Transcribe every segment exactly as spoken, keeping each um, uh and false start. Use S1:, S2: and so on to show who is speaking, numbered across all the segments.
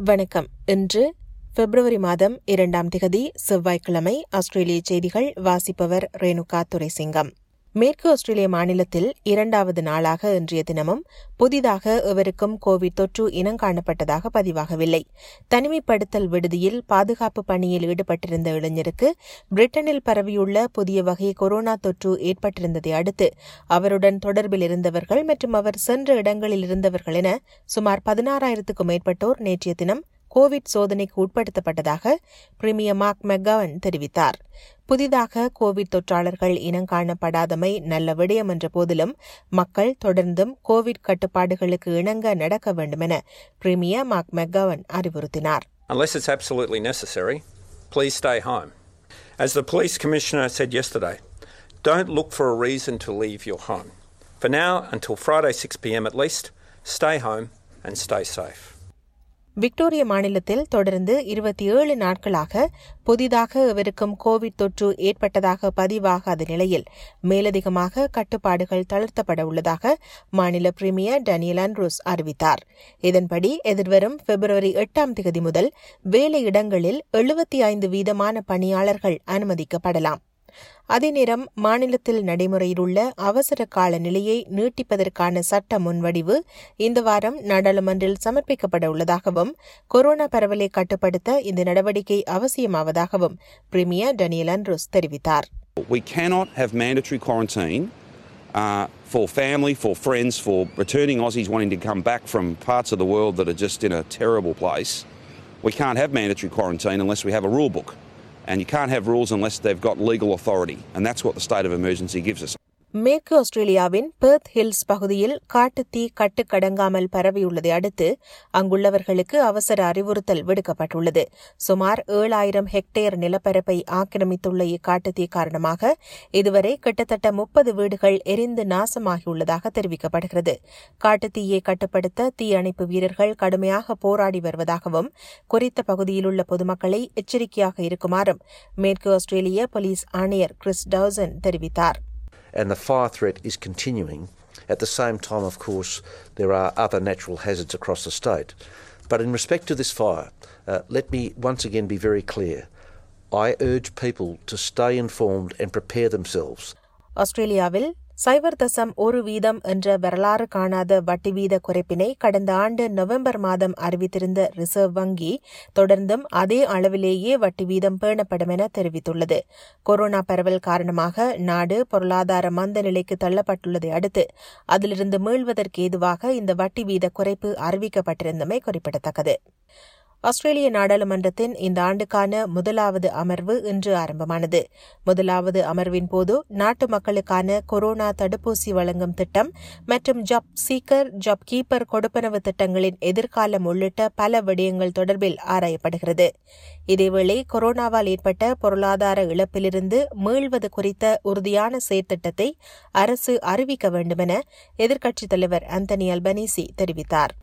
S1: வணக்கம். இன்று பிப்ரவரி மாதம் இரண்டாம் திகதி செவ்வாய்க்கிழமை. ஆஸ்திரேலிய செய்திகள் வாசிப்பவர் ரேணுகா துரைசிங்கம். மேற்கு ஆஸ்திரேலிய மாநிலத்தில் இரண்டாவது நாளாக இன்றைய தினமும் புதிதாக எவருக்கும் கோவிட் தொற்று இனங்காணப்பட்டதாக பதிவாகவில்லை. தனிமைப்படுத்தல் விடுதியில் பாதுகாப்பு பணியில் ஈடுபட்டிருந்த இளைஞருக்கு பிரிட்டனில் பரவியுள்ள புதிய வகை கொரோனா தொற்று ஏற்பட்டிருந்ததை அடுத்து அவருடன் தொடர்பில் இருந்தவர்கள் மற்றும் அவர் சென்ற இடங்களில் இருந்தவர்கள் என சுமார் பதினாறாயிரத்துக்கும் மேற்பட்டோர் நேற்றைய தினம் கோவிட் சோதனைக்கு உட்படுத்தப்பட்டதாக பிரீமியர் மார்க் மெக்கவன் தெரிவித்தார். புதிதாக கோவிட் தொற்றாளர்கள் இனங்காணப்படாதமை நல்ல விடயம் என்ற போதிலும் மக்கள் தொடர்ந்தும் கோவிட் கட்டுப்பாடுகளுக்கு இணங்க நடக்க வேண்டும் என பிரீமியர் மார்க் மெக்கவன் அறிவுறுத்தினார்.
S2: Unless it's absolutely necessary, please stay home. As the police commissioner said yesterday, don't look for a reason to leave your home. For now, until Friday six p m at least, stay home and stay safe.
S1: Victoria மாநிலத்தில் தொடர்ந்து இருபத்தி ஏழு நாட்களாக புதிதாக எவருக்கும் Covid தொற்று ஏற்பட்டதாக பதிவாகாத நிலையில் மேலதிகமாக கட்டுப்பாடுகள் தளர்த்தப்பட உள்ளதாக மாநில பிரீமியர் டேனியல் ஆண்ட்ரூஸ் அறிவித்தார். இதன்படி எதிர்வரும் பிப்ரவரி எட்டாம் தேதி முதல் வேலையிடங்களில் எழுபத்தி ஐந்து வீதமான பணியாளர்கள் அனுமதிக்கப்படலாம். அதே நேரம் மாநிலத்தில் நடைமுறையில் உள்ள அவசர கால நிலையை நீட்டிப்பதற்கான சட்ட முன்வடிவு இந்த வாரம் நாடாளுமன்றில் சமர்ப்பிக்கப்பட உள்ளதாகவும் கொரோனா பரவலை கட்டுப்படுத்த இந்த நடவடிக்கை அவசியமாவதாகவும் பிரீமியர் டேனியல் ஆண்ட்ரூஸ் தெரிவித்தார்.
S3: We cannot have mandatory quarantine uh, for family, for friends, for returning Aussies wanting to come back from parts of the world that are just in a terrible place. We can't have mandatory quarantine unless we have a rule book. And you can't have rules unless they've got legal authority. And that's what the state of emergency gives us.
S1: மேற்கு ஆஸ்திரேலியாவின் Perth hills பகுதியில் காட்டுத்தீ கட்டுக்கடங்காமல் பரவியுள்ளதை அடுத்து அங்குள்ளவர்களுக்கு அவசர அறிவுறுத்தல் விடுக்கப்பட்டுள்ளது. சுமார் ஏழாயிரம் ஹெக்டேர் நிலப்பரப்பை ஆக்கிரமித்துள்ள இக்காட்டுத்தீ காரணமாக இதுவரை கிட்டத்தட்ட முப்பது வீடுகள் எரிந்து நாசமாகியுள்ளதாக தெரிவிக்கப்படுகிறது. காட்டுத்தீயை கட்டுப்படுத்த தீயணைப்பு வீரர்கள் கடுமையாக போராடி வருவதாகவும் குறித்த பகுதியில் உள்ள பொதுமக்களை எச்சரிக்கையாக இருக்குமாறும் மேற்கு ஆஸ்திரேலிய போலீஸ் ஆணையர் கிறிஸ் டவுசன் தெரிவித்தார்.
S4: And the fire threat is continuing. At the same time, of course, there are other natural hazards across the state. But in respect to this fire, uh, let me once again be very clear. I urge people to stay informed and prepare themselves.
S1: ஆஸ்திரேலியாவில் சைபர் தசம் ஒரு வீதம் என்ற வரலாறு காணாத வட்டி வீத குறைப்பினை கடந்த ஆண்டு நவம்பர் மாதம் அறிவித்திருந்த ரிசர்வ் வங்கி தொடர்ந்தும் அதே அளவிலேயே வட்டி வீதம் பேணப்படும் என தெரிவித்துள்ளது. கொரோனா பரவல் காரணமாக நாடு பொருளாதார மந்த நிலைக்கு தள்ளப்பட்டுள்ளதை அடுத்து அதிலிருந்து மீள்வதற்கு ஏதுவாக இந்த வட்டி வீத குறைப்பு அறிவிக்கப்பட்டிருந்தமை குறிப்பிடத்தக்கது. ஆஸ்திரேலிய நாடாளுமன்றத்தின் இந்த ஆண்டுக்கான முதலாவது அமர்வு இன்று ஆரம்பமானது. முதலாவது அமர்வின் போது நாட்டு மக்களுக்கான கொரோனா தடுப்பூசி வழங்கும் திட்டம் மற்றும் ஜாப் சீக்கர் ஜாப் கீப்பர் கொடுப்பனவு திட்டங்களின் எதிர்காலம் உள்ளிட்ட பல விடயங்கள் தொடர்பில் ஆராயப்படுகிறது. இதேவேளை கொரோனாவால் ஏற்பட்ட பொருளாதார இழப்பிலிருந்து மீள்வது குறித்த உறுதியான செயற்திட்டத்தை அரசு அறிவிக்க வேண்டும் என எதிர்க்கட்சித் தலைவர் ஆந்தனி அல்பனீசி தெரிவித்தார்.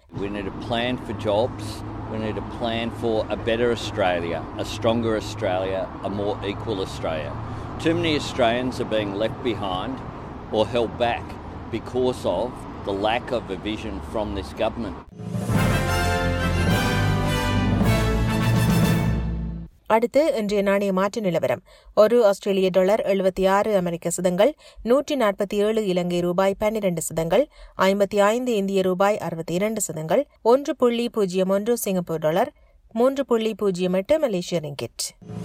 S5: We need a plan for a better Australia, a stronger Australia, a more equal Australia. Too many Australians are being left behind or held back because of the lack of a vision from this government.
S1: அடுத்து இன்றைய நாணய மாற்று நிலவரம். ஒரு ஆஸ்திரேலிய dollar எழுபத்தி ஆறு அமெரிக்க சதங்கள், நூற்றி நாற்பத்தி ஏழு இலங்கை ரூபாய் பன்னிரண்டு சதங்கள், ஐம்பத்தி ஐந்து இந்திய ரூபாய் அறுபத்தி இரண்டு சதங்கள், ஒன்று புள்ளி பூஜ்ஜியம் ஒன்று சிங்கப்பூர் டாலர், மூன்று புள்ளி பூஜ்ஜியம் எட்டு மலேசிய ரிங்கிட்.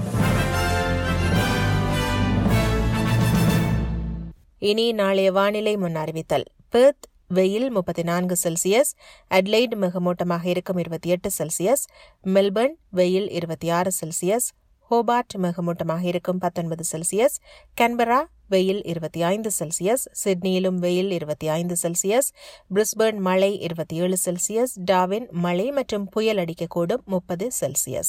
S1: இனி நாளைய வானிலை முன் அறிவித்தல். பெர்த் வெயில் முப்பத்தி நான்கு செல்சியஸ், அட்லைட் மிகமூட்டமாக இருக்கும் இருபத்தி எட்டு செல்சியஸ், மெல்பர்ன் வெயில் இருபத்தி ஆறு செல்சியஸ், ஹோபார்ட் மிகமூட்டமாக இருக்கும் பத்தொன்பது செல்சியஸ், கேன்பரா வெயில் இருபத்தி ஐந்து செல்சியஸ், சிட்னியிலும் வெயில் இருபத்தி ஐந்து செல்சியஸ், பிரிஸ்பர்ன் மழை இருபத்தி ஏழு செல்சியஸ், டார்வின் மழை மற்றும் புயல் அடிக்கக்கூடும் முப்பது செல்சியஸ்.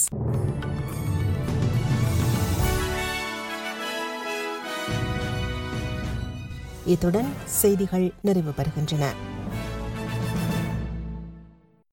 S1: இத்துடன் செய்திகள் நிறைவு பெறுகின்றன.